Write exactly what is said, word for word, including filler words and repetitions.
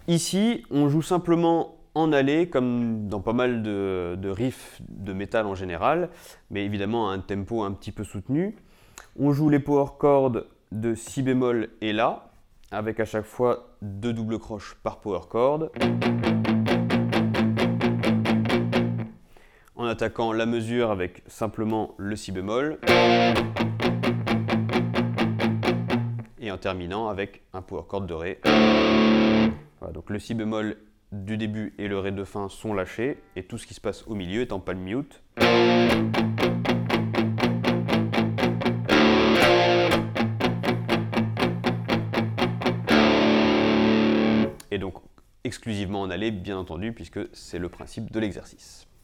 Ici, on joue simplement en allée, comme dans pas mal de, de riffs de métal en général, mais évidemment à un tempo un petit peu soutenu. On joue les power chords de si bémol et la, avec à chaque fois deux doubles croches par power chord. En attaquant la mesure avec simplement le si bémol. Et en terminant avec un power chord de ré. Voilà, donc le si bémol du début et le ré de fin sont lâchés, et tout ce qui se passe au milieu est en palm mute. Et donc exclusivement en allée, bien entendu, puisque c'est le principe de l'exercice.